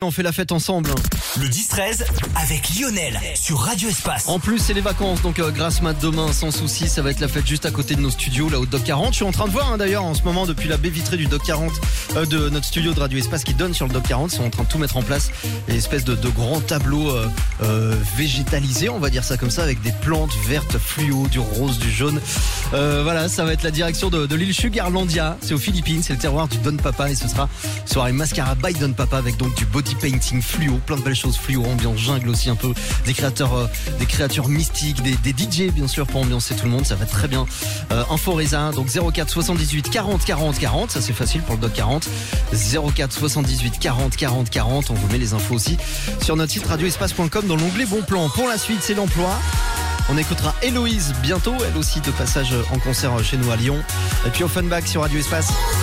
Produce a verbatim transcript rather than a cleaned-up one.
On fait la fête ensemble. Le dix treize avec Lionel sur Radio Espace. En plus, c'est les vacances, donc euh, grâce mat demain, sans souci, ça va être la fête juste à côté de nos studios, là au Doc quarante. Je suis en train de voir hein, d'ailleurs en ce moment depuis la baie vitrée du Doc quarante, euh, de notre studio de Radio Espace qui donne sur le Doc quarante. Ils sont en train de tout mettre en place, une espèce de, de grand tableau euh, euh, végétalisé, on va dire ça comme ça, avec des plantes vertes fluo, du rose, du jaune. Euh, voilà, ça va être la direction de, de l'île Sugarlandia. C'est aux Philippines, c'est le terroir du Don Papa et ce sera soirée mascara by Don Papa avec donc du body painting fluo, plein de belles choses fluo, ambiance jungle aussi un peu, des créateurs, euh, des créatures mystiques, des, des D J bien sûr pour ambiancer tout le monde, ça va très bien. Euh, Info Reza, donc zéro quatre soixante-dix-huit quarante quarante quarante, ça c'est facile pour le Doc quarante. zéro quatre soixante-dix-huit quarante quarante quarante, on vous met les infos aussi sur notre site radioespace point com dans l'onglet Bon Plan. Pour la suite, c'est l'emploi. On écoutera Héloïse bientôt, elle aussi de passage en concert chez nous à Lyon. Et puis Offenbach sur Radio Espace.